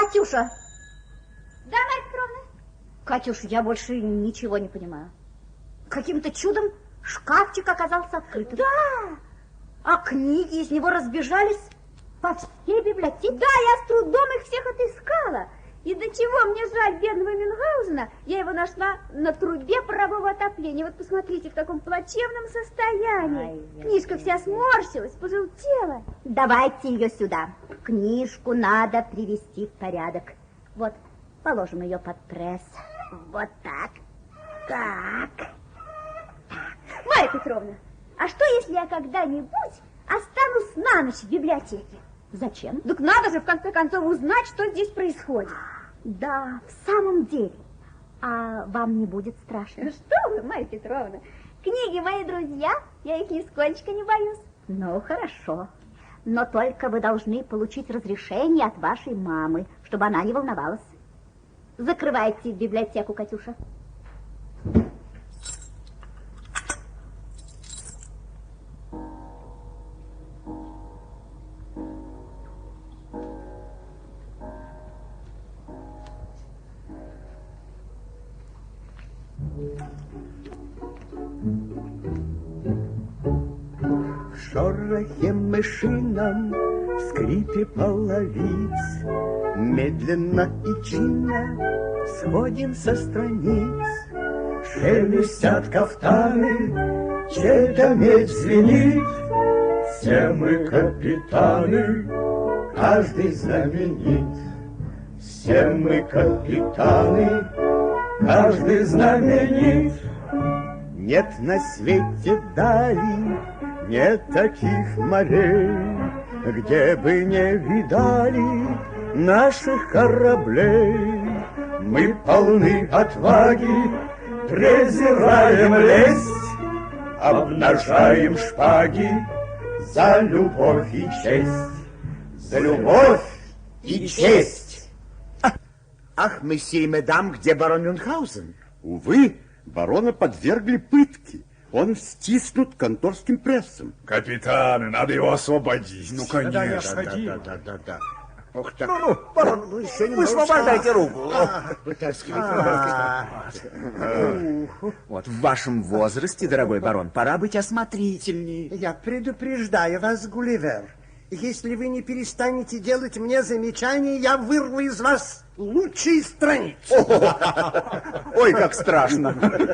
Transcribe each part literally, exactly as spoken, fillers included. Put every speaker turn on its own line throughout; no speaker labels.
Катюша!
Да, Марья Петровна?
Катюш, я больше ничего не понимаю. Каким-то чудом шкафчик оказался открытым.
Да!
А книги из него разбежались по всей библиотеке.
Да, я с трудом их всех отыскала. И до чего мне жаль бедного Мюнхгаузена, я его нашла на трубе парового отопления. Вот посмотрите, в каком плачевном состоянии. Ай, Книжка вся сморщилась, пожелтела.
Давайте ее сюда. Книжку надо привести в порядок. Вот, положим ее под пресс. Вот так. Так.
Марья Петровна, а что, если я когда-нибудь останусь на ночь в библиотеке?
Зачем?
Так надо же, в конце концов, узнать, что здесь происходит.
Да, в самом деле. А вам не будет страшно?
Что вы, Марья Петровна, книги мои друзья, я их нисколько не боюсь.
Ну, хорошо. Но только вы должны получить разрешение от вашей мамы, чтобы она не волновалась. Закрывайте библиотеку, Катюша.
В шорохе мышином, в скрипе половиц, медленно и чинно сходим со страниц. Шелестят кафтаны, чей-то меч звенит. Все мы капитаны, каждый знаменит. Все мы капитаны, каждый знаменит. Нет на свете дали, нет таких морей, где бы не видали наших кораблей. Мы полны отваги, презираем лесть, обнажаем шпаги за любовь и честь. За любовь и честь.
Ах, месье и медам, где барон Мюнхгаузен?
Увы, барона подвергли пытке. Он стиснут конторским прессом.
Капитаны, надо его освободить.
Ну, конечно.
Да,
да, да, да, да, да.
Ох, так.
Ну, ну, барон, вы еще не высвобождайте руку.
Вот в вашем возрасте, дорогой барон, пора быть осмотрительней.
Я предупреждаю вас, Гулливер. Если вы не перестанете делать мне замечания, я вырву из вас лучшие страницы.
Ой, как страшно.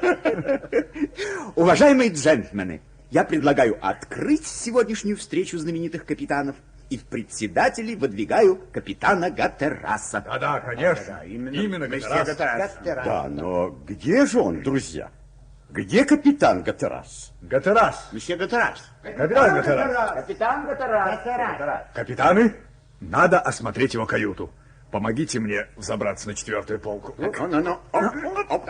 Уважаемые джентльмены, я предлагаю открыть сегодняшнюю встречу знаменитых капитанов и в председатели выдвигаю капитана Гатераса.
Да-да, конечно.
Да, да, именно
именно
месье
Гатерас.
Гатерас.
Да, но где же он, друзья? Где капитан Гатерас?
Гатерас.
Месье Гатерас.
Капитан Гатерас.
Капитан Гатерас.
Капитаны, надо осмотреть его каюту. Помогите мне взобраться на четвертую полку.
Ну, ну, ну. Оп, оп.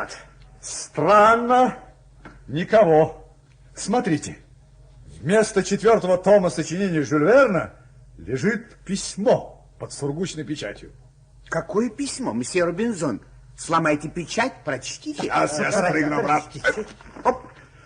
Странно. Никого. Смотрите. Вместо четвертого тома сочинений Жюль Верна лежит письмо под сургучной печатью.
Какое письмо, месье Робинзон? Сломайте печать, прочтите.
Сейчас я спрыгну обратно. Оп.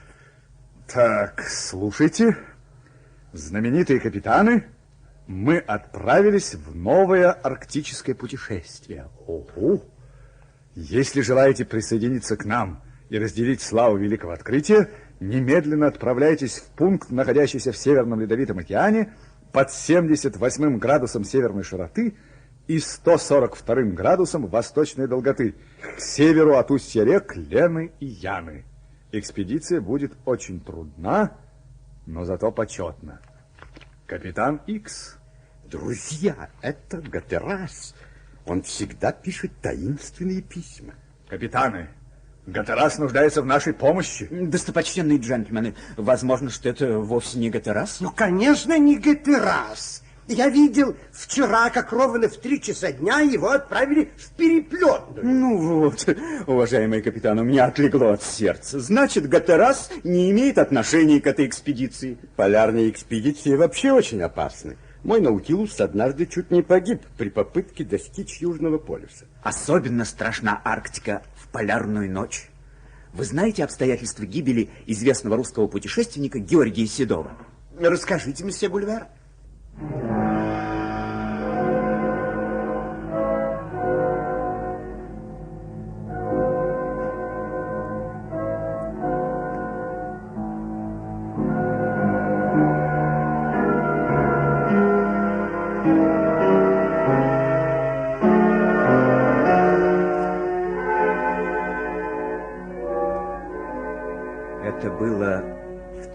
Так, слушайте. Знаменитые капитаны, мы отправились в новое арктическое путешествие. Ого! Если желаете присоединиться к нам и разделить славу великого открытия, немедленно отправляйтесь в пункт, находящийся в Северном Ледовитом океане, под семьдесят восьмым градусом северной широты и сто сорок вторым градусом восточной долготы, к северу от устья рек Лены и Яны. Экспедиция будет очень трудна, но зато почетна. Капитан Икс.
Друзья, это Гатерас. Он всегда пишет таинственные письма.
Капитаны, Гатерас нуждается в нашей помощи.
Достопочтенные джентльмены, возможно, что это вовсе не Гатерас?
Ну, конечно, не Гатерас. Я видел вчера, как ровно в три часа дня его отправили в переплетную.
Ну вот, уважаемый капитан, у меня отлегло от сердца. Значит, Гатерас не имеет отношения к этой экспедиции.
Полярные экспедиции вообще очень опасны. Мой Наутилус однажды чуть не погиб при попытке достичь Южного полюса.
Особенно страшна Арктика в полярную ночь. Вы знаете обстоятельства гибели известного русского путешественника Георгия Седова?
Расскажите, месье Гульвер.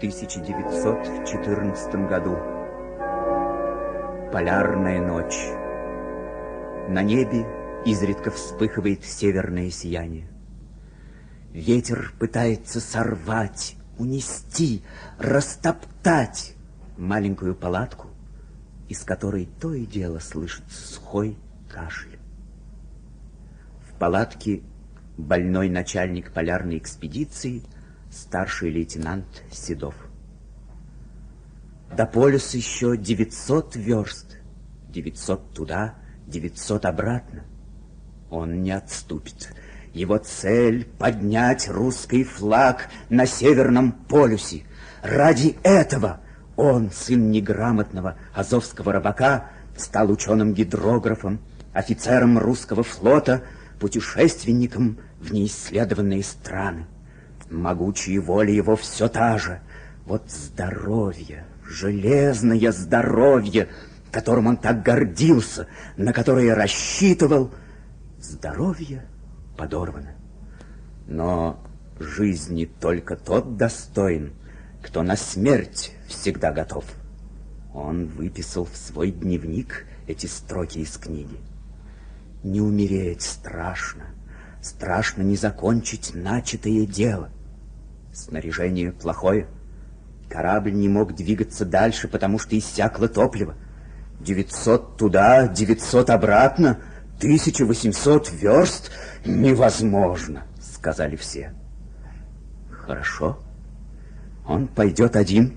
тысяча девятьсот четырнадцатом году. Полярная ночь. На небе изредка вспыхивает северное сияние. Ветер пытается сорвать, унести, растоптать маленькую палатку, из которой то и дело слышится сухой кашель. В палатке больной начальник полярной экспедиции, старший лейтенант Седов. До полюса еще девятьсот верст. девятьсот туда, девятьсот обратно. Он не отступит. Его цель — поднять русский флаг на Северном полюсе. Ради этого он, сын неграмотного азовского рыбака, стал ученым-гидрографом, офицером русского флота, путешественником в неисследованные страны. Могучая воля его все та же. Вот здоровье, железное здоровье, которым он так гордился, на которое рассчитывал, здоровье подорвано. Но жизни только тот достоин, кто на смерть всегда готов. Он выписал в свой дневник эти строки из книги. Не умереть страшно, страшно не закончить начатое дело. Снаряжение плохое, корабль не мог двигаться дальше, потому что иссякло топливо. девятьсот туда, девятьсот обратно, тысяча восемьсот верст невозможно, сказали все. Хорошо, он пойдет один.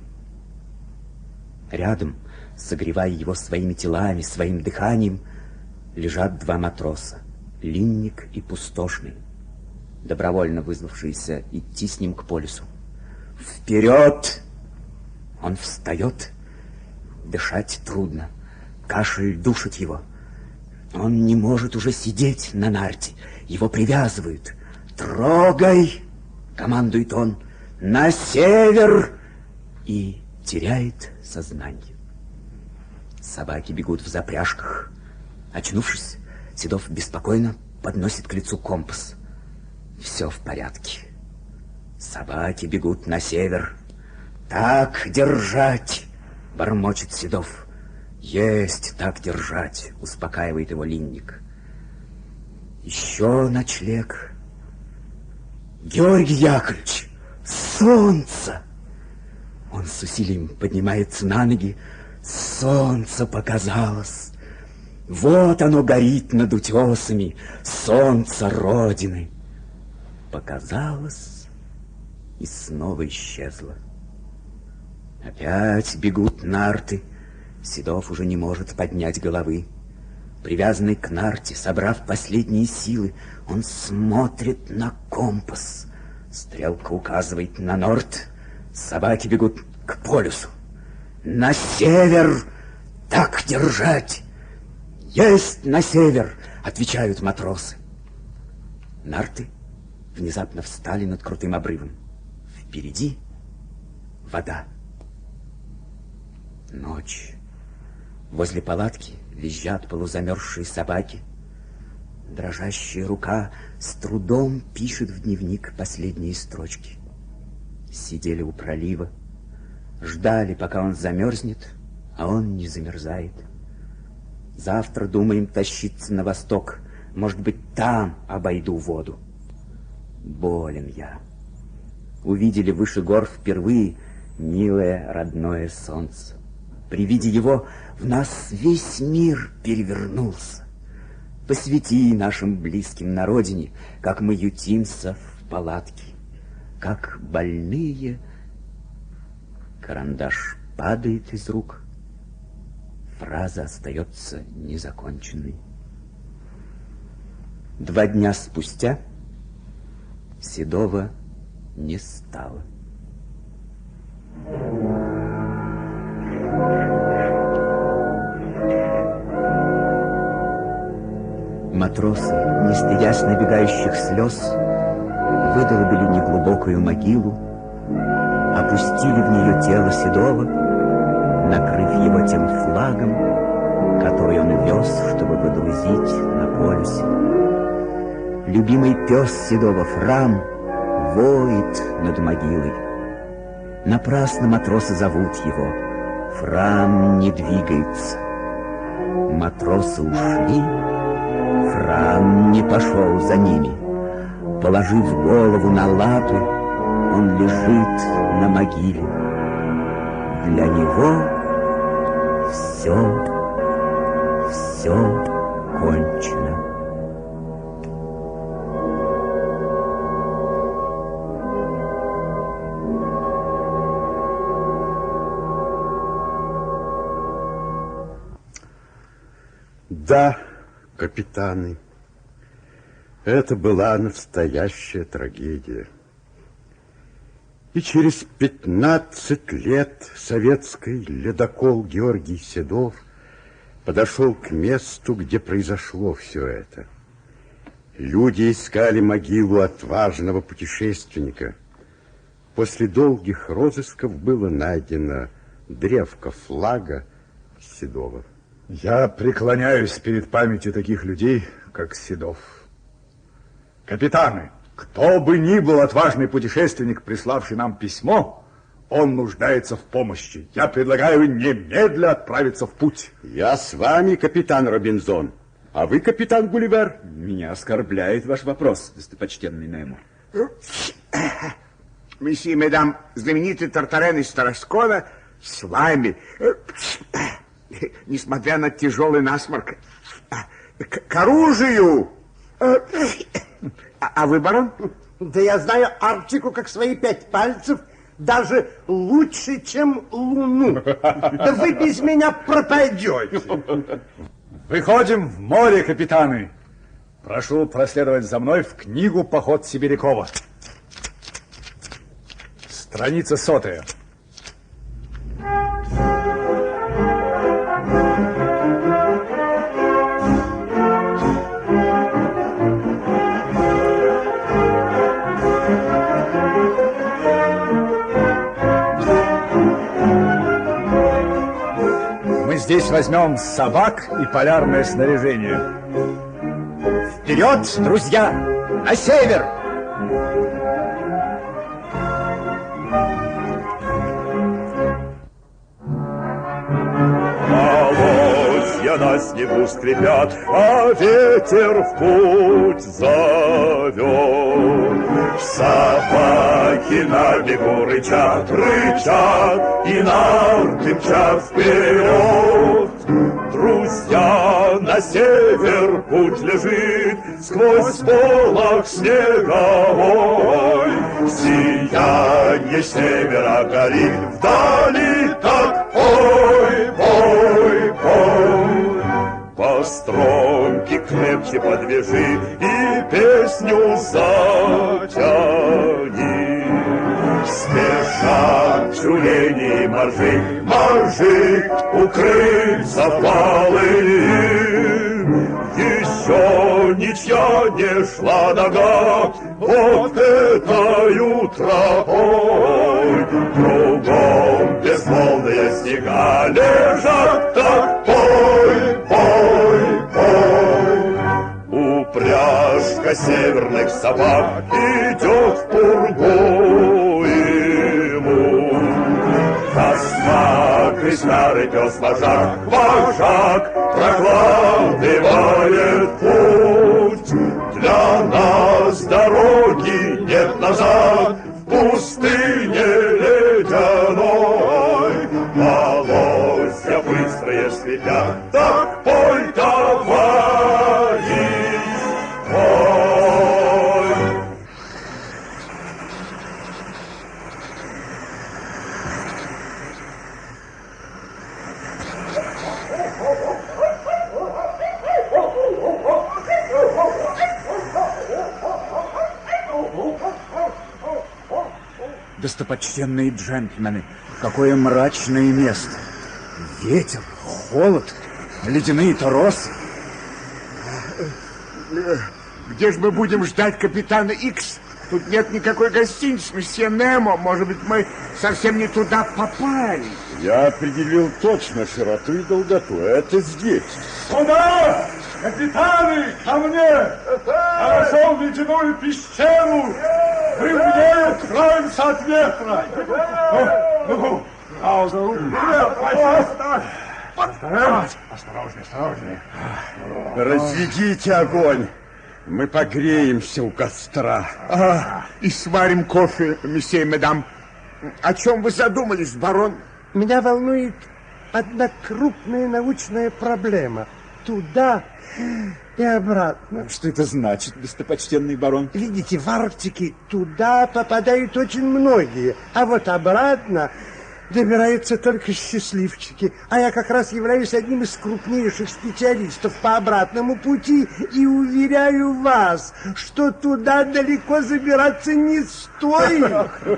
Рядом, согревая его своими телами, своим дыханием, лежат два матроса, Линник и Пустошный, добровольно вызвавшиеся идти с ним к полюсу. Вперед! Он встает, дышать трудно, кашель душит его. Он не может уже сидеть на нарте, его привязывают. «Трогай!» — командует он. «На север!» И теряет сознание. Собаки бегут в запряжках. Очнувшись, Седов беспокойно подносит к лицу компас. Все в порядке. Собаки бегут на север. «Так держать!» — бормочет Седов. «Есть так держать!» — успокаивает его Линник. Еще ночлег. «Георгий Яковлевич! Солнце!» Он с усилием поднимается на ноги. Солнце показалось. Вот оно горит над утесами, солнце Родины. Показалось и снова исчезло. Опять бегут нарты. Седов уже не может поднять головы. Привязанный к нарте, собрав последние силы, он смотрит на компас. Стрелка указывает на норд. Собаки бегут к полюсу. «На север! Так держать!» «Есть на север!» — отвечают матросы. Нарты внезапно встали над крутым обрывом. Впереди вода. Ночь. Возле палатки визжат полузамерзшие собаки. Дрожащая рука с трудом пишет в дневник последние строчки. Сидели у пролива, ждали, пока он замерзнет, а он не замерзает. Завтра думаем тащиться на восток. Может быть, там обойду воду. Болен я. Увидели выше гор впервые милое родное солнце. При виде его в нас весь мир перевернулся. Посвяти нашим близким на родине, как мы ютимся в палатке, как больные. Карандаш падает из рук. Фраза остается незаконченной. Два дня спустя Седова не стало. Матросы, не стыдясь набегающих слез, выдолбили неглубокую могилу, опустили в нее тело Седова, накрыв его тем флагом, который он вез, чтобы водрузить на полюсе. Любимый пес Седова, Фрам, воет над могилой. Напрасно матросы зовут его. Фран не двигается. Матросы ушли, Фран не пошел за ними. Положив голову на лапы, он лежит на могиле. Для него все, все кончено.
Да, капитаны, это была настоящая трагедия. И через пятнадцать лет советский ледокол Георгий Седов подошел к месту, где произошло все это. Люди искали могилу отважного путешественника. После долгих розысков было найдено древко флага Седова.
Я преклоняюсь перед памятью таких людей, как Седов. Капитаны, кто бы ни был отважный путешественник, приславший нам письмо, он нуждается в помощи. Я предлагаю немедля отправиться в путь.
Я с вами, капитан Робинзон. А вы, капитан Гулливер?
Меня оскорбляет ваш вопрос, достопочтенный Немо.
Месье и медам, знаменитый Тартарен из Тараскона с вами, несмотря на тяжелый насморк, к, к оружию. А, а вы, барон?
Да я знаю Арктику как свои пять пальцев, даже лучше, чем Луну. Да вы без меня пропадете.
Выходим в море, капитаны. Прошу проследовать за мной в книгу «Поход Сибирякова». Страница сотая. Мы здесь возьмем собак и полярное снаряжение.
Вперед, друзья! На север!
Полозья на снегу скрипят, а ветер в путь зовет. Собаки на бегу рычат, рычат, и нарты мчат вперед. Друзья, на север путь лежит, сквозь полог снеговой. Сияние севера горит, вдали так ой, ой, ой. По стромке крепче подвяжи и песню затяни. Спешат тюлени и моржи, моржи укрыться полынь. Еще ничья не шла нога вот этой тропой. Кругом безмолвные снега лежат, так пой, пой, пой. Упряжка северных собак идет в пургу ему. Космак и старый пес вожак, вожак прокладывает путь. Для нас дороги нет назад в пустыне ледяной. Полозья быстрые светят, так пой, товарищ, пой.
Достопочтенные джентльмены, какое мрачное место. Ветер, холод, ледяные торосы.
Где же мы будем ждать капитана Икс? Тут нет никакой гостиницы, месье Немо. Может быть, мы совсем не туда попали.
Я определил точно широту и долготу. Это здесь.
Куда? Капитаны, ко мне! Я нашел ледяную пещеру!
Мы мне укроемся от ветра. Ну, осторожнее, осторожнее.
Разведите огонь. Мы погреемся у костра.
А, и сварим кофе, месье и мадам. О чем вы задумались, барон?
Меня волнует одна крупная научная проблема. Туда и обратно.
Что это значит, достопочтенный барон?
Видите, в Арктике туда попадают очень многие, а вот обратно добираются только счастливчики. А я как раз являюсь одним из крупнейших специалистов по обратному пути и уверяю вас, что туда далеко забираться не стоит.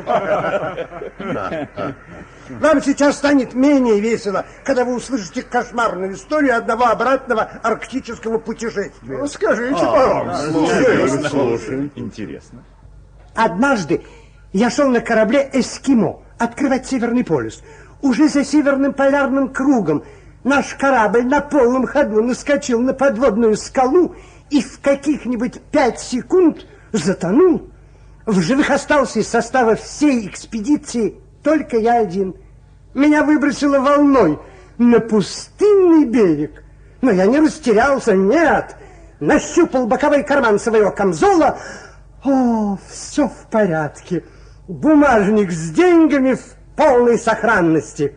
Вам сейчас станет менее весело, когда вы услышите кошмарную историю одного обратного арктического путешествия.
Ну, скажите, барон.
Слушаем, слушаем. Интересно.
Однажды я шел на корабле «Эскимо» открывать Северный полюс. Уже за Северным полярным кругом наш корабль на полном ходу наскочил на подводную скалу и в каких-нибудь пять секунд затонул. В живых остался из состава всей экспедиции только я один. Меня выбросило волной на пустынный берег. Но я не растерялся, нет. Нащупал боковой карман своего камзола. О, все в порядке. Бумажник с деньгами в полной сохранности.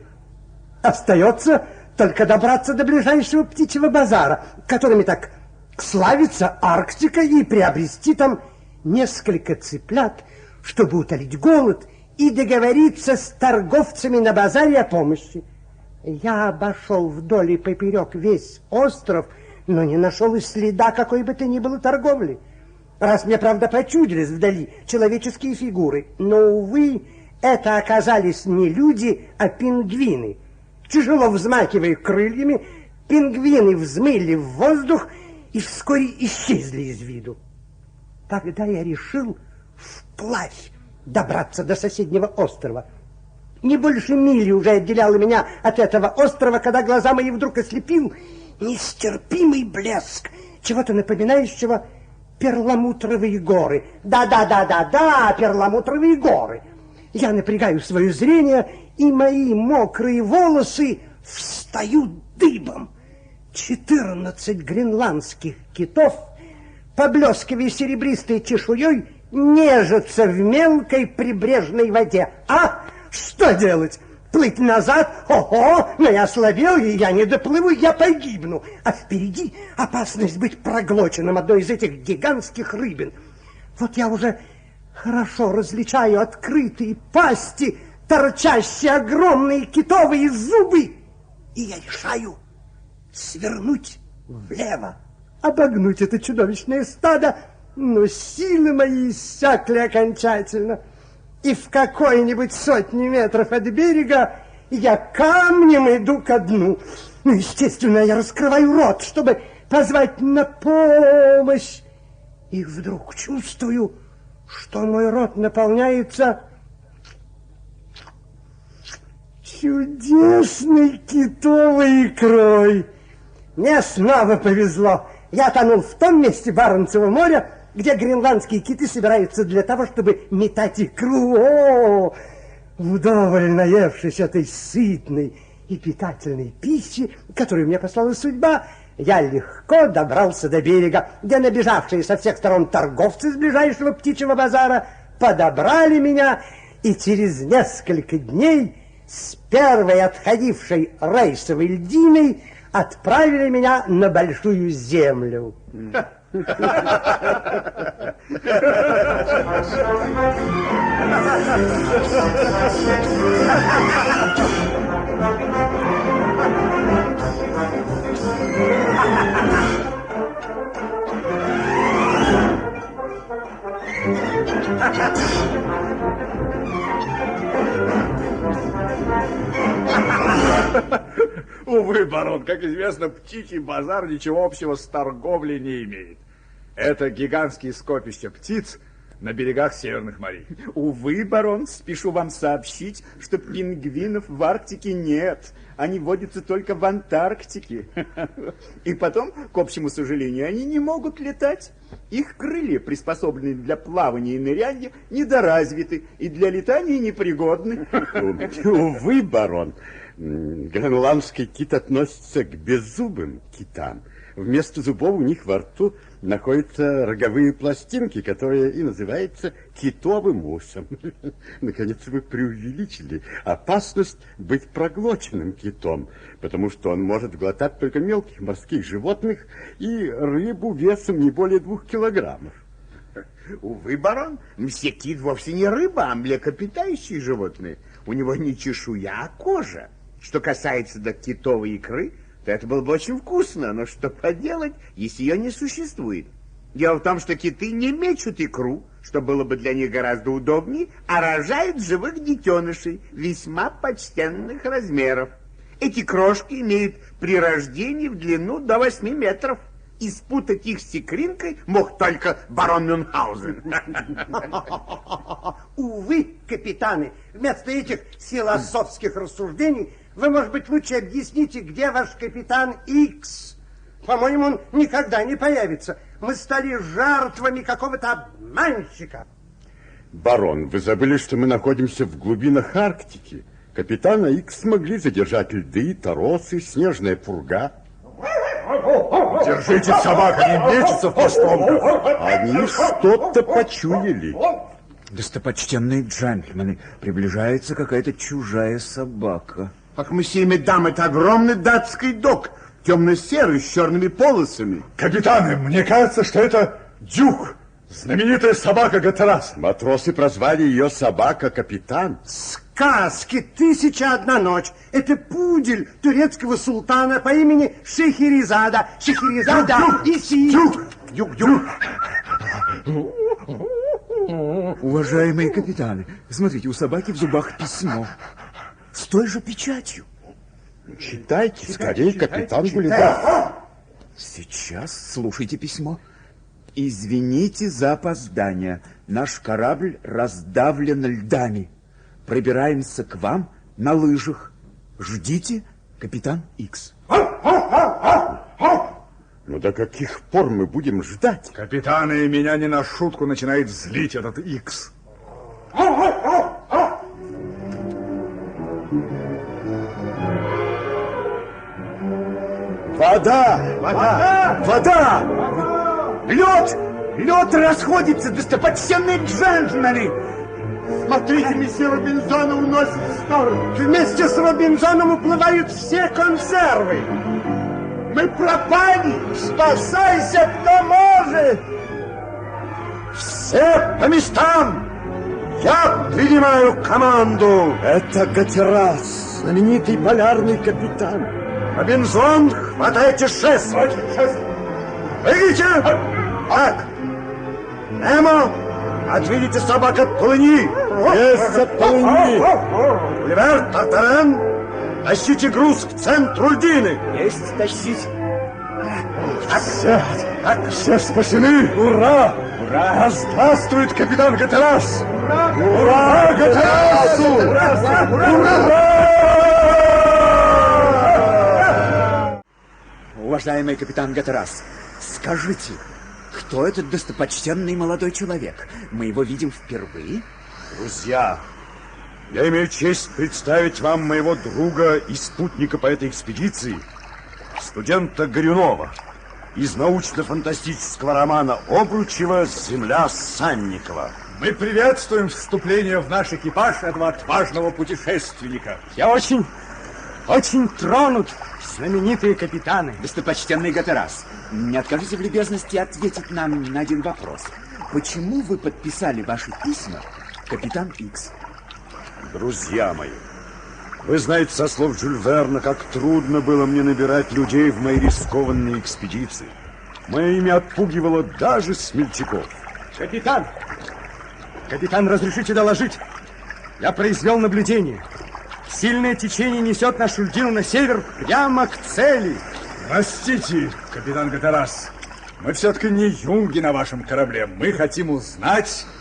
Остается только добраться до ближайшего птичьего базара, которыми так славится Арктика, и приобрести там несколько цыплят, чтобы утолить голод и договориться с торговцами на базаре о помощи. Я обошел вдоль и поперек весь остров, но не нашел и следа какой бы то ни было торговли. Раз мне, правда, почудились вдали человеческие фигуры, но, увы, это оказались не люди, а пингвины. Тяжело взмахивая крыльями, пингвины взмыли в воздух и вскоре исчезли из виду. Тогда я решил вплавь добраться до соседнего острова. Не больше мили уже отделяло меня от этого острова, когда глаза мои вдруг ослепил нестерпимый блеск чего-то напоминающего перламутровые горы. Да-да-да-да-да, перламутровые горы. Я напрягаю свое зрение, и мои мокрые волосы встают дыбом. Четырнадцать гренландских китов, поблескивая серебристой чешуей, нежатся в мелкой прибрежной воде. А что делать? Плыть назад? Ого, но я ослабел, и я не доплыву, я погибну. А впереди опасность быть проглоченным одной из этих гигантских рыбин. Вот я уже хорошо различаю открытые пасти, торчащие огромные китовые зубы, и я решаю свернуть влево, обогнуть это чудовищное стадо, но силы мои иссякли окончательно. И в какой-нибудь сотни метров от берега я камнем иду ко дну. Ну, естественно, я раскрываю рот, чтобы позвать на помощь. И вдруг чувствую, что мой рот наполняется чудесной китовой икрой. Мне снова повезло. Я тонул в том месте Баренцева моря, где гренландские киты собираются для того, чтобы метать икру. О, вдоволь наевшись этой сытной и питательной пищи, которую мне послала судьба, я легко добрался до берега, где набежавшие со всех сторон торговцы с ближайшего птичьего базара подобрали меня, и через несколько дней с первой отходившей рейсовой льдиной отправили меня на большую землю.
Увы, барон, как известно, птичий базар ничего общего с торговлей не имеет. Это гигантские скопища птиц, на берегах северных морей.
Увы, барон, спешу вам сообщить, что пингвинов в Арктике нет. Они водятся только в Антарктике. И потом, к общему сожалению, они не могут летать. Их крылья, приспособленные для плавания и ныряния, недоразвиты и для летания непригодны.
Увы, барон, гренландский кит относится к беззубым китам. Вместо зубов у них во рту находятся роговые пластинки, которые и называются китовым усом. Наконец, вы преувеличили опасность быть проглоченным китом, потому что он может глотать только мелких морских животных и рыбу весом не более двух килограммов.
Увы, барон, мсье кит вовсе не рыба, а млекопитающие животные. У него не чешуя, а кожа. Что касается до китовой икры, то это было бы очень вкусно, но что поделать, если ее не существует? Дело в том, что киты не мечут икру, что было бы для них гораздо удобнее, а рожают живых детенышей весьма почтенных размеров. Эти крошки имеют при рождении в длину до восьми метров. И спутать их с икринкой мог только барон Мюнхгаузен.
Увы, капитаны, вместо этих философских рассуждений вы, может быть, лучше объясните, где ваш капитан Икс. По-моему, он никогда не появится. Мы стали жертвами какого-то обманщика.
Барон, вы забыли, что мы находимся в глубинах Арктики. Капитана Икс смогли задержать льды, торосы, снежная пурга.
Держите собак, они мечутся в постромках.
Они что-то почуяли.
Достопочтенные джентльмены, приближается какая-то чужая собака.
Ах, месье Медам, это огромный датский дог, темно-серый, с черными полосами.
Капитаны, мне кажется, что это Дюк, знаменитая собака Гатерас.
Матросы прозвали ее собака-капитан.
Сказки «Тысяча одна ночь». Это пудель турецкого султана по имени Шехерезада. Шехерезада иси.
Дюк, Дюк, Дюк.
Уважаемые капитаны, смотрите, у собаки в зубах письмо. С той же печатью.
Читайте, скорее, капитан Гулливер.
Сейчас слушайте письмо. Извините за опоздание. Наш корабль раздавлен льдами. Пробираемся к вам на лыжах. Ждите, капитан Икс.
Ну до каких пор мы будем ждать?
Капитаны, меня не на шутку начинает злить этот Икс.
Вода! Вода! Вода! Лед! Лед расходится, достопочтенные джентльмены!
Смотрите, месье Робинзона уносит в сторону.
Вместе с Робинзоном уплывают все консервы.
Мы пропали!
Спасайся, кто может!
Все по местам! Я принимаю команду! Это Гатерас, знаменитый полярный капитан. Робинзон, хватайте шест! Выйдите! Так! Немо, отведите собак от полыни! Есть от полыни! Гулливер, Тартарен, тащите груз к центру льдины!
Есть тащить.
Все, так, все спасены! Ура! Ура! Да здравствует капитан Гатерас! Ура! Ура, Гатерасу! Ура! Ура!
Уважаемый капитан Гатерас, скажите, кто этот достопочтенный молодой человек? Мы его видим впервые?
Друзья, я имею честь представить вам моего друга и спутника по этой экспедиции, студента Горюнова, из научно-фантастического романа Обручева «Земля Санникова». Мы приветствуем вступление в наш экипаж этого отважного путешественника.
Я очень, очень тронут, знаменитые капитаны.
Достопочтенный Гатерас, не откажите в любезности ответить нам на один вопрос. Почему вы подписали ваши письма капитан Икс?
Друзья мои, вы знаете со слов Жюль Верна, как трудно было мне набирать людей в мои рискованные экспедиции. Мое имя отпугивало даже смельчаков.
Капитан! Капитан, разрешите доложить? Я произвел наблюдение. Сильное течение несет нашу льдину на север прямо к цели.
Простите, капитан Гатерас, мы все-таки не юнги на вашем корабле. Мы хотим узнать,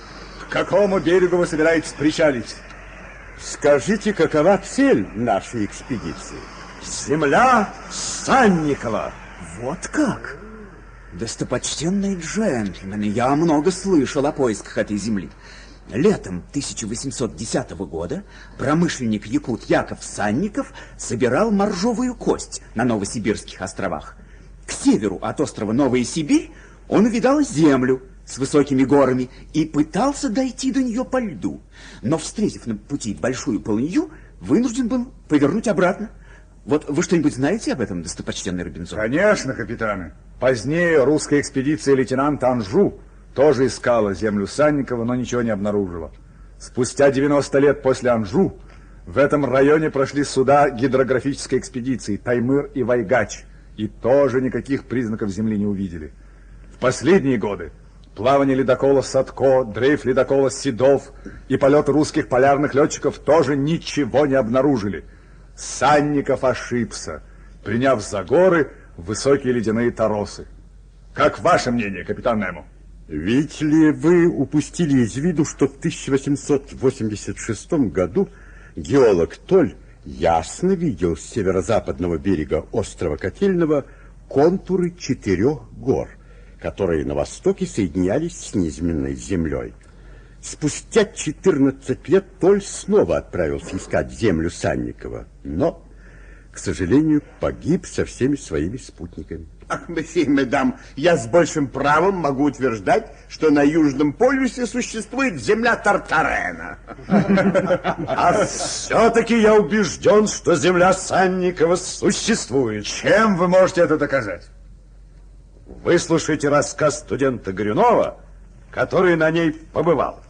какому берегу вы собираетесь причалить?
Скажите, какова цель нашей экспедиции?
Земля Санникова.
Вот как? Достопочтенные джентльмены, я много слышал о поисках этой земли. Летом тысяча восемьсот десятого года промышленник якут Яков Санников собирал моржовую кость на Новосибирских островах. К северу от острова Новая Сибирь он увидал землю с высокими горами и пытался дойти до нее по льду. Но, встретив на пути большую полынью, вынужден был повернуть обратно. Вот вы что-нибудь знаете об этом, достопочтенный Робинзон?
Конечно, капитаны. Позднее русская экспедиция лейтенанта Анжу тоже искала землю Санникова, но ничего не обнаружила. Спустя девяносто лет после Анжу в этом районе прошли суда гидрографической экспедиции Таймыр и Вайгач, и тоже никаких признаков земли не увидели. В последние годы плавание ледокола Садко, дрейф ледокола Седов и полеты русских полярных летчиков тоже ничего не обнаружили. Санников ошибся, приняв за горы высокие ледяные торосы. Как ваше мнение, капитан Немо?
Видите ли, вы упустили из виду, что в тысяча восемьсот восемьдесят шестом году геолог Толь ясно видел с северо-западного берега острова Котельного контуры четырех гор, которые на востоке соединялись с низменной землей. Спустя четырнадцать лет Толь снова отправился искать землю Санникова, но, к сожалению, погиб со всеми своими спутниками.
Ах, месье, мадам, я с большим правом могу утверждать, что на Южном полюсе существует земля Тартарена.
А все-таки я убежден, что земля Санникова существует.
Чем вы можете это доказать?
Выслушайте рассказ студента Горюнова, который на ней побывал.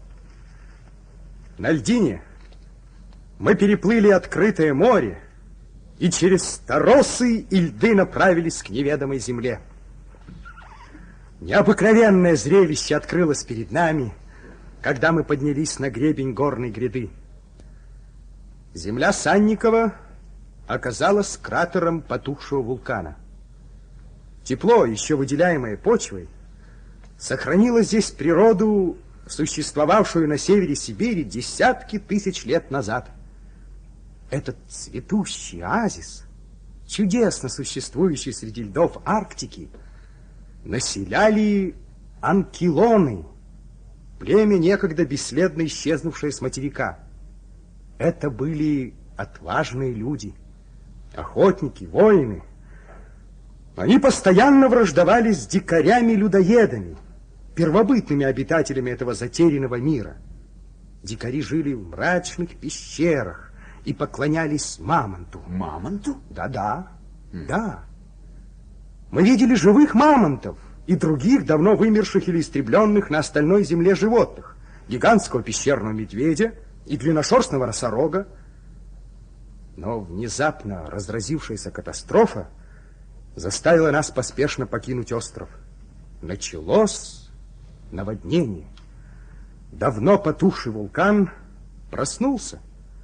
На льдине мы переплыли открытое море и через торосы и льды направились к неведомой земле. Необыкновенное зрелище открылось перед нами, когда мы поднялись на гребень горной гряды. Земля Санникова оказалась кратером потухшего вулкана. Тепло, еще выделяемое почвой, сохранило здесь природу, существовавшую на севере Сибири десятки тысяч лет назад. Этот цветущий оазис, чудесно существующий среди льдов Арктики, населяли анкилоны, племя, некогда бесследно исчезнувшее с материка. Это были отважные люди, охотники, воины. Они постоянно враждовали с дикарями-людоедами, первобытными обитателями этого затерянного мира. Дикари жили в мрачных пещерах и поклонялись мамонту.
Мамонту?
Да-да, mm. да. Мы видели живых мамонтов и других давно вымерших или истребленных на остальной земле животных. Гигантского пещерного медведя и длинношерстного носорога. Но внезапно разразившаяся катастрофа заставила нас поспешно покинуть остров. Началось наводнение. Давно потухший вулкан проснулся.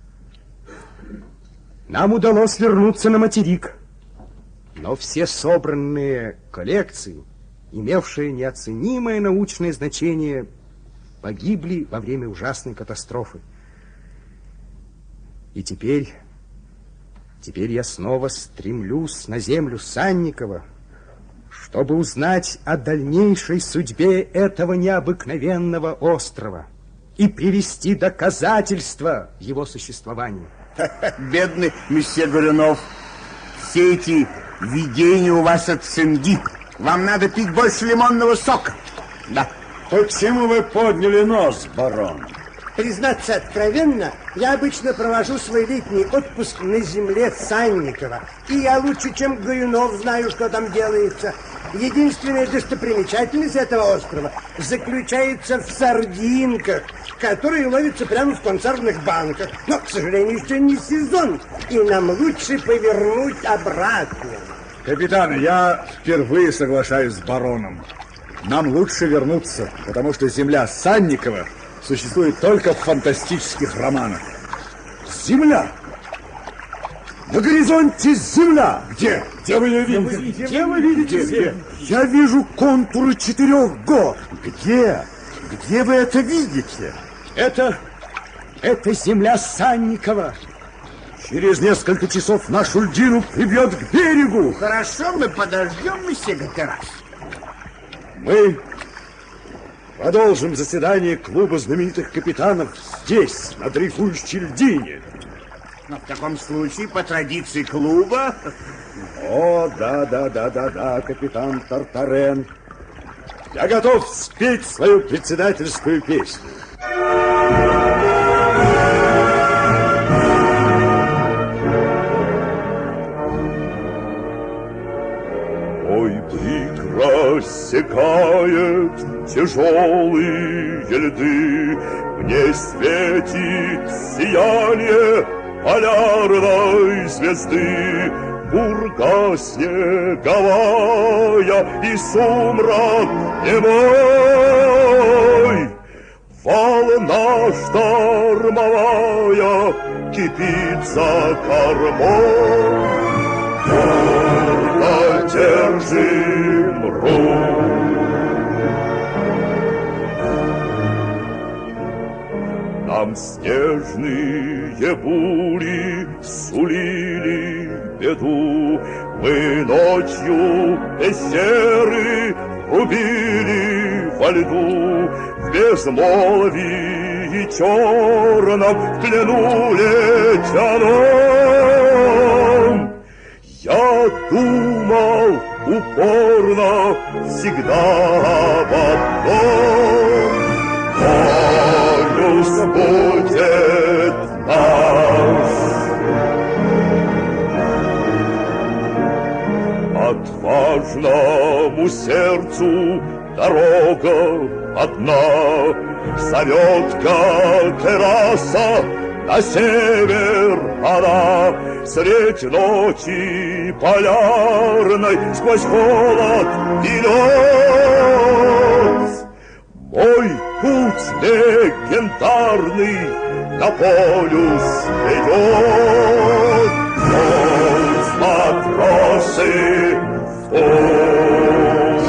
Нам удалось вернуться на материк, но все собранные коллекции, имевшие неоценимое научное значение, погибли во время ужасной катастрофы. И теперь, теперь я снова стремлюсь на землю Санникова, чтобы узнать о дальнейшей судьбе этого необыкновенного острова и привести доказательства его существования.
Бедный месье Горюнов, все эти видения у вас от цинги. Вам надо пить больше лимонного сока. Да.
Почему вы подняли нос, барон?
Признаться откровенно, я обычно провожу свой летний отпуск на земле Санникова. И я лучше, чем Горюнов, знаю, что там делается. Единственная достопримечательность этого острова заключается в сардинках, которые ловятся прямо в консервных банках. Но, к сожалению, еще не сезон, и нам лучше повернуть обратно.
Капитан, я впервые соглашаюсь с бароном. Нам лучше вернуться, потому что земля Санникова существует только в фантастических романах.
Земля! На горизонте земля!
Где? Где вы ее видите?
Где вы видите?
Где? Где?
Я вижу контуры четырех гор.
Где?
Где вы это видите?
Это... это земля Санникова.
Через несколько часов нашу льдину прибьет к берегу.
Хорошо, мы подождем, месье Гатерас.
Мы продолжим заседание клуба знаменитых капитанов здесь, на дрейфующей льдине.
Но в таком случае, по традиции клуба...
О, да, да, да, да, да, капитан Тартарен. Я готов спеть свою председательскую песню.
Ой, прик рассекает тяжелые льды, мне светит сияние полярной звезды. Пурга снеговая и сумрак немой, волна штормовая кипит за кормой. Пурга, держим руку. Нам снежные бури сулили беду, мы ночью пещеры рубили во льду, в безмолвии черном, в плену ледяном. Я думал упорно всегда об одном: полюс будет наш. Отважному сердцу дорога одна зовет Гатераса на север она. Средь ночи полярной, сквозь холод и лед, мой путь легендарный на полюс ведет. Пусть матросы в путь.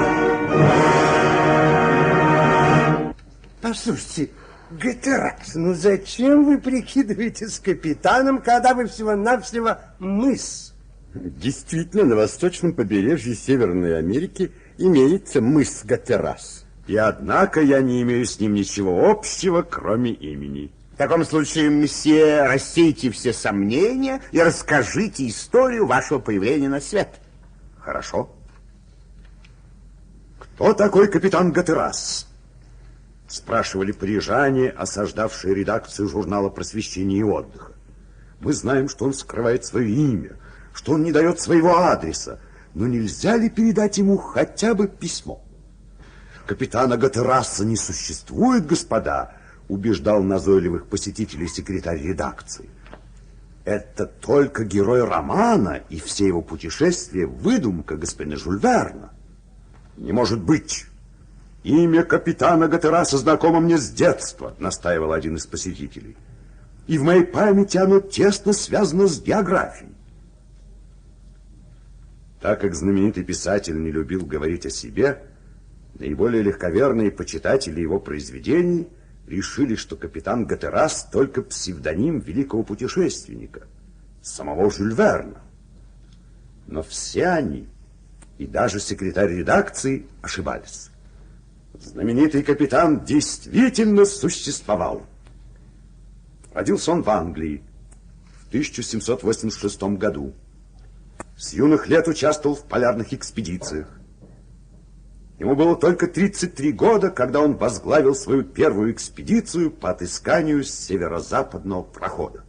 Послушайте, Гатерас, ну зачем вы прикидываетесь капитаном, когда вы всего-навсего мыс?
Действительно, на восточном побережье Северной Америки имеется мыс Гатерас. И однако я не имею с ним ничего общего, кроме имени.
В таком случае, месье, рассейте все сомнения и расскажите историю вашего появления на свет.
Хорошо. Кто такой капитан Гатерас? Спрашивали парижане, осаждавшие редакцию журнала «Просвещение и отдыха». Мы знаем, что он скрывает свое имя, что он не дает своего адреса, но нельзя ли передать ему хотя бы письмо? Капитана Гатераса не существует, господа, убеждал назойливых посетителей секретарь редакции. Это только герой романа, и все его путешествия выдумка господина Жюль Верна. Не может быть. Имя капитана Гатераса знакомо мне с детства, настаивал один из посетителей. И в моей памяти оно тесно связано с географией. Так как знаменитый писатель не любил говорить о себе, наиболее легковерные почитатели его произведений решили, что капитан Гатерас только псевдоним великого путешественника, самого Жюль Верна. Но все они, и даже секретарь редакции, ошибались. Знаменитый капитан действительно существовал. Родился он в Англии в тысяча семьсот восемьдесят шестом году. С юных лет участвовал в полярных экспедициях. Ему было только тридцать три года, когда он возглавил свою первую экспедицию по отысканию северо-западного прохода.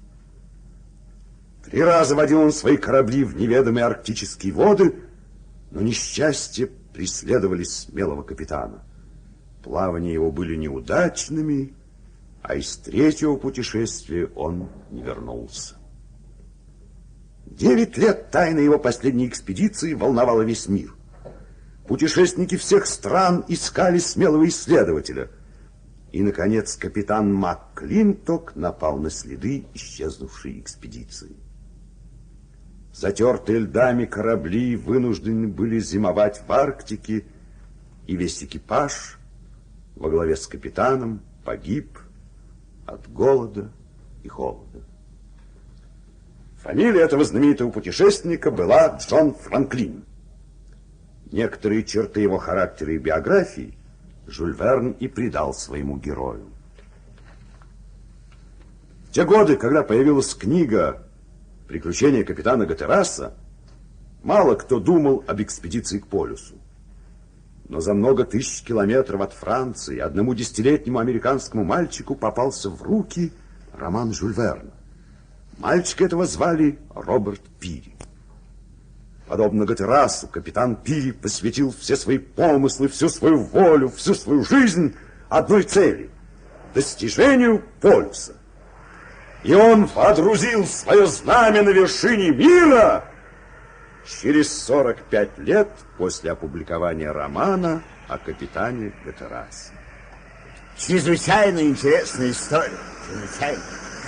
Три раза водил он свои корабли в неведомые арктические воды, но несчастья преследовали смелого капитана. Плавания его были неудачными, а из третьего путешествия он не вернулся. Девять лет тайна его последней экспедиции волновала весь мир. Путешественники всех стран искали смелого исследователя. И, наконец, капитан МакКлинток напал на следы исчезнувшей экспедиции. Затертые льдами корабли вынуждены были зимовать в Арктике, и весь экипаж во главе с капитаном погиб от голода и холода. Фамилия этого знаменитого путешественника была Джон Франклин. Некоторые черты его характера и биографии Жюль Верн и придал своему герою. В те годы, когда появилась книга «Приключения капитана Гатераса», мало кто думал об экспедиции к полюсу. Но за много тысяч километров от Франции одному десятилетнему американскому мальчику попался в руки роман Жюль Верна. Мальчика этого звали Роберт Пири. Подобно Гатерасу, капитан Пири посвятил все свои помыслы, всю свою волю, всю свою жизнь одной цели – достижению полюса. И он водрузил свое знамя на вершине мира через сорок пять лет после опубликования романа о капитане Гатерасе.
Чрезвычайно интересная история. Чрезвычайно.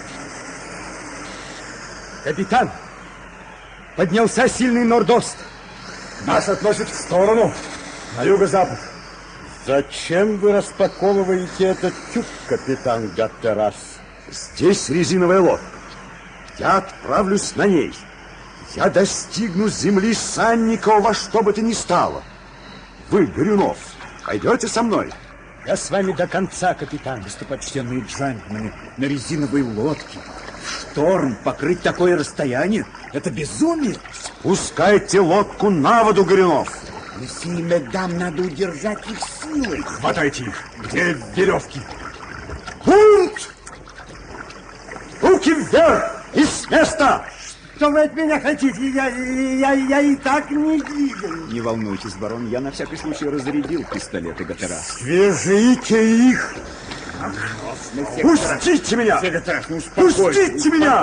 Капитан, поднялся сильный нордост. Нас относит в сторону, на юго-запад.
Зачем вы распаковываете этот тюк, капитан Гатерас? Здесь резиновая лодка. Я отправлюсь на ней. Я достигну земли Санникова во что бы то ни стало. Вы, Горюнов, пойдете со мной?
Я с вами до конца, капитан. Достопочтенные джентльмены, на резиновой лодке. Шторм, покрыть такое расстояние — это безумие.
Спускайте лодку на воду, Горюнов.
Месье, медам, надо удержать их силой.
Хватайте их. Где веревки?
Бунт! Руки вверх и с места!
Что вы от меня хотите? Я, я, я и так не двигаю.
Не волнуйтесь, барон, я на всякий случай разрядил пистолеты Гатераса.
Свяжите их! Пустите меня! Пустите меня!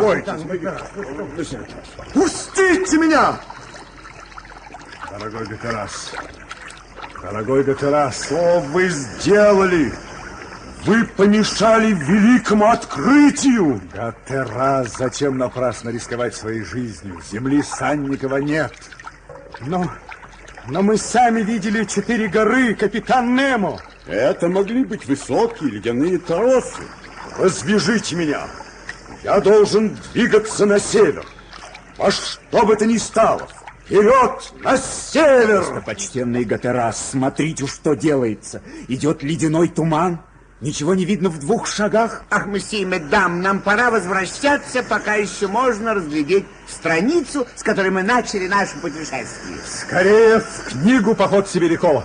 Пустите меня!
Дорогой Гатерас, дорогой Гатерас,
что вы сделали? Вы помешали великому открытию!
Гатерас, зачем напрасно рисковать своей жизнью? Земли Санникова нет. Но, но мы сами видели четыре горы, капитан Немо.
Это могли быть высокие ледяные торосы. Развяжите меня. Я должен двигаться на север. Во что бы то ни стало. Вперед, на север!
Достопочтенный Гатерас, смотрите, что делается. Идет ледяной туман. Ничего не видно в двух шагах.
Ах, месье, медам, нам пора возвращаться, пока еще можно разглядеть страницу, с которой мы начали наше путешествие.
Скорее в книгу «Поход Сибирякова».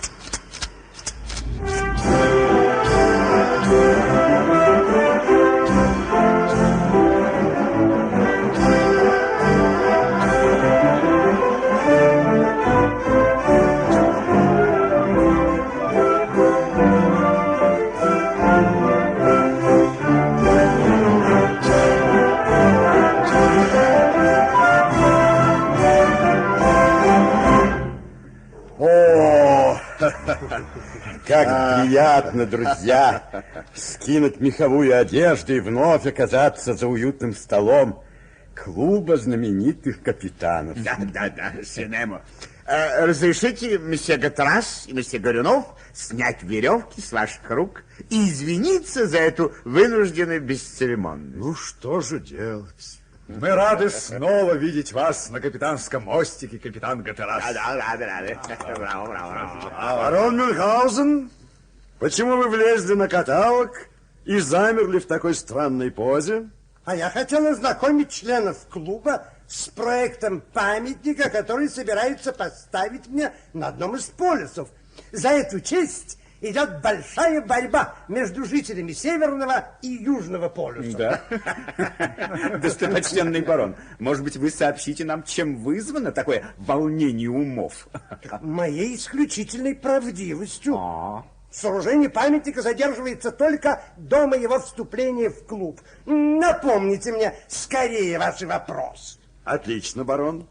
Как приятно, друзья, скинуть меховую одежду и вновь оказаться за уютным столом клуба знаменитых капитанов.
Да, да, да, Синемо. Э, разрешите, месье Гатерас и месье Горюнов, снять веревки с ваших рук и извиниться за эту вынужденную бесцеремонность.
Ну, что же делать? Мы рады снова видеть вас на капитанском мостике, капитан Гатерас.
Да, да, да, да, да. Браво, браво, браво.
Барон Мюнхгаузен, почему вы влезли на каталог и замерли в такой странной позе?
А я хотел ознакомить членов клуба с проектом памятника, который собираются поставить мне на одном из полюсов. За эту честь идет большая борьба между жителями Северного и Южного полюса.
Да? Достопочтенный барон, может быть, вы сообщите нам, чем вызвано такое волнение умов?
Моей исключительной правдивостью. А. Сооружение памятника задерживается только до моего вступления в клуб. Напомните мне скорее ваши вопросы.
Отлично, барон.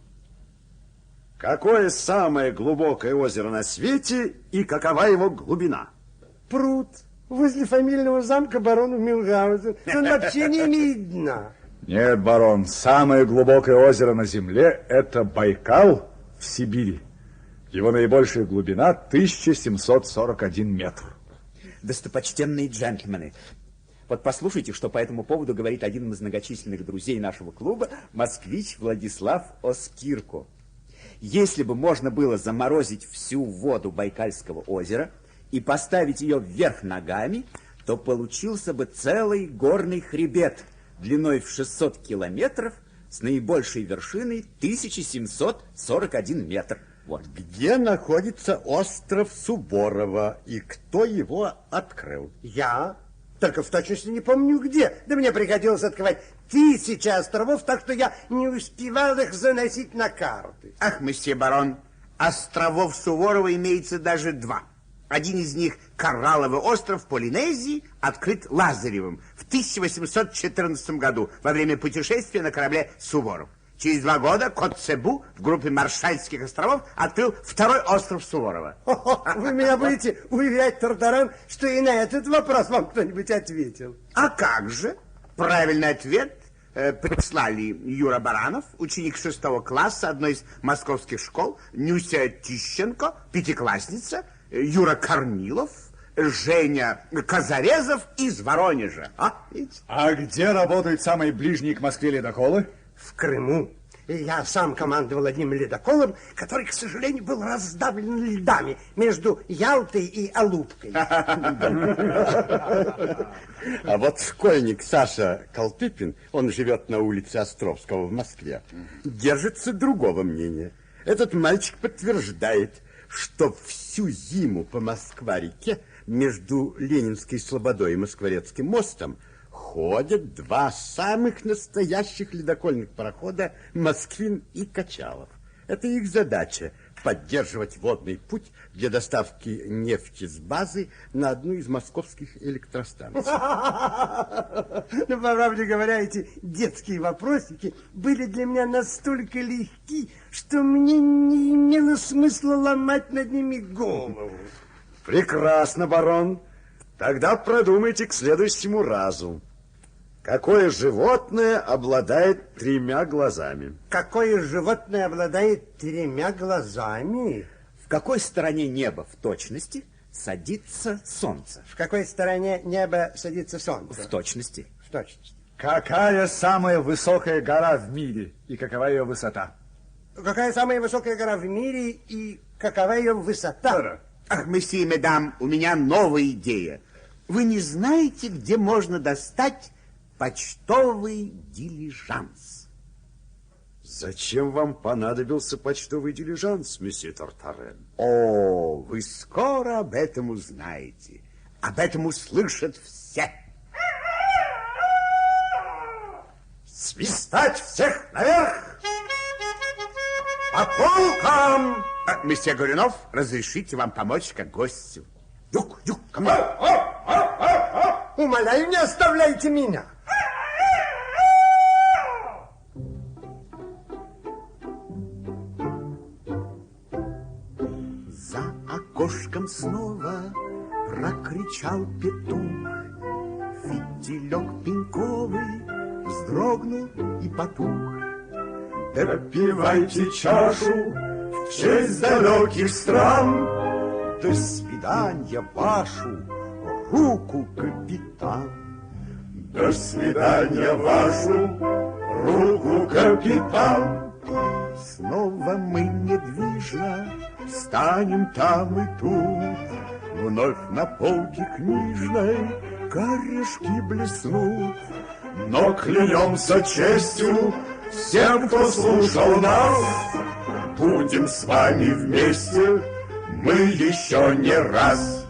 Какое самое глубокое озеро на свете и какова его глубина?
Пруд возле фамильного замка барона Мюнхгаузен. Он вообще не имеет дна.
Нет, барон, самое глубокое озеро на земле – это Байкал в Сибири. Его наибольшая глубина – тысяча семьсот сорок один метр.
достопочтенные джентльмены. Вот послушайте, что по этому поводу говорит один из многочисленных друзей нашего клуба, москвич Владислав Оскирко. Если бы можно было заморозить всю воду Байкальского озера и поставить ее вверх ногами, то получился бы целый горный хребет длиной в шестьсот километров с наибольшей вершиной тысяча семьсот сорок один метр. Вот.
Где находится остров Суворова и кто его открыл?
Я? Только в точности не помню где. Да мне приходилось открывать тысячи островов, так что я не успевал их заносить на карты.
Ах, месье барон, островов Суворова имеется даже два. Один из них, Коралловый остров в Полинезии, открыт Лазаревым в тысяча восемьсот четырнадцатом году во время путешествия на корабле «Суворов». Через два года Котцебу в группе Маршальских островов открыл второй остров Суворова.
Вы меня будете уверять, Тартарен, что и на этот вопрос вам кто-нибудь ответил?
А как же? Правильный ответ э, прислали Юра Баранов, ученик шестого класса одной из московских школ, Нюся Тищенко, пятиклассница, Юра Корнилов, Женя Казарезов из Воронежа. А,
а где работают самые ближние к Москве ледоколы?
В Крыму. И я сам командовал одним ледоколом, который, к сожалению, был раздавлен льдами между Ялтой и Алупкой.
А вот школьник Саша Колтыпин, он живет на улице Островского в Москве, держится другого мнения. Этот мальчик подтверждает, что всю зиму по Москва-реке между Ленинской слободой и Москворецким мостом ходят два самых настоящих ледокольных парохода «Москвин» и «Качалов». Это их задача – поддерживать водный путь для доставки нефти с базы на одну из московских электростанций.
Ну, по правде говоря, эти детские вопросики были для меня настолько легки, что мне не имело смысла ломать над ними голову.
Прекрасно, барон. Тогда продумайте к следующему разу. Какое животное обладает тремя глазами?
Какое животное обладает тремя глазами?
В какой стороне неба в точности садится солнце?
В какой стороне неба садится солнце?
В точности.
В точности.
Какая самая высокая гора в мире и какова ее высота?
Какая самая высокая гора в мире и какова ее высота?
Ах, месье и медам, у меня новая идея. Вы не знаете, где можно достать почтовый дилижанс?
Зачем вам понадобился почтовый дилижанс, месье Тартарен?
О, вы скоро об этом узнаете. Об этом услышат все.
Свистать всех наверх! По полкам!
А, месье Горюнов, разрешите вам помочь как гостю? Юг, юг, ко мне.
Умоляю, не оставляйте меня.
За окошком снова прокричал петух. Фитилек пеньковый вздрогнул и потух.
Допивайте чашу в честь далеких стран.
До свидания вашу руку, капитан.
До свидания вашу руку, капитан.
Снова мы недвижно станем там и тут. Вновь на полке книжной корешки блеснут.
Но клянемся честью всем, кто слушал нас, будем с вами вместе мы еще не раз.